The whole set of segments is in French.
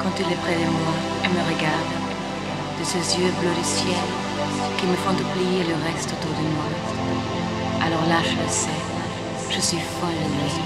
quand il est près de moi et me regarde, de ses yeux bleus du ciel qui me font oublier le reste autour de moi. Alors là, je le sais, je suis folle de lui.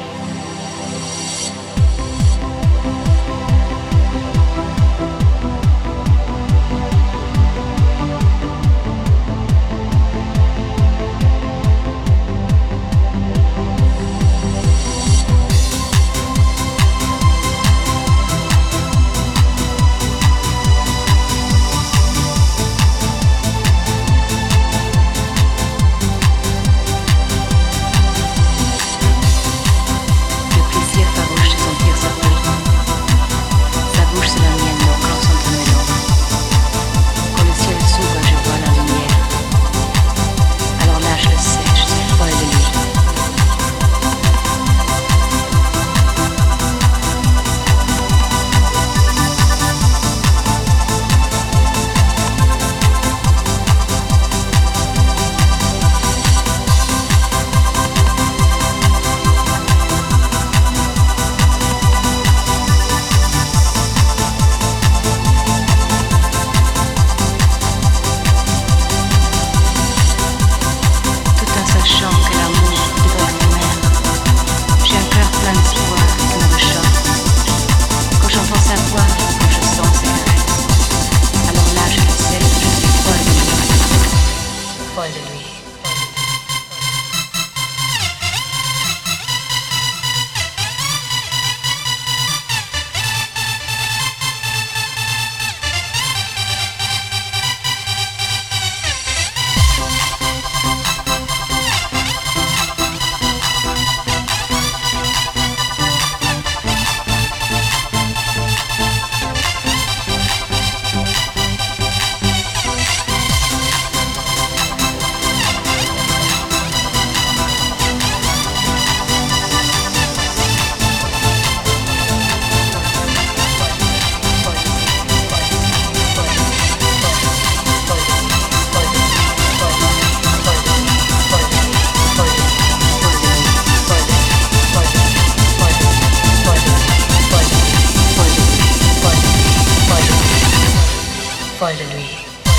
Folle de lui.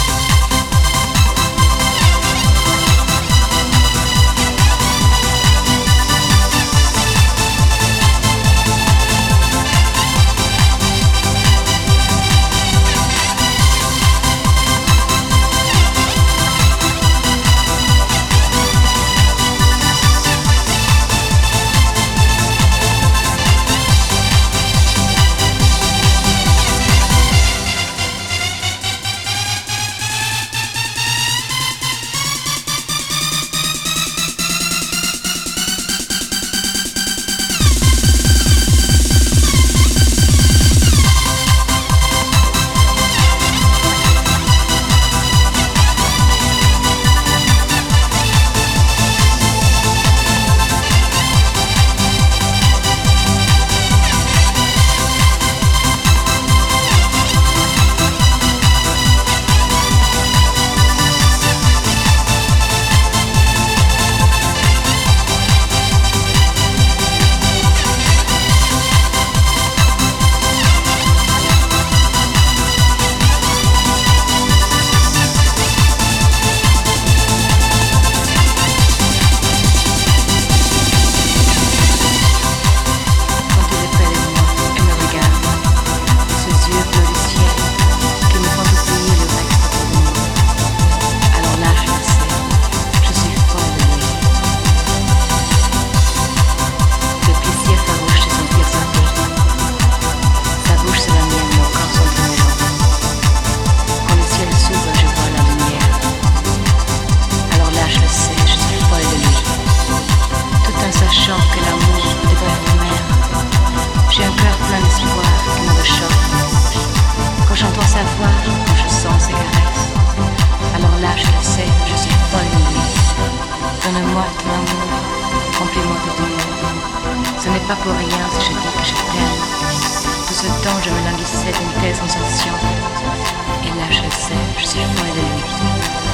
Donne-moi ton amour, remplis-moi de ton amour. Ce n'est pas pour rien si je dis que je t'aime. Tout ce temps, je me languissais d'une telle sensation. Et là, je le sais, je suis folle de lui.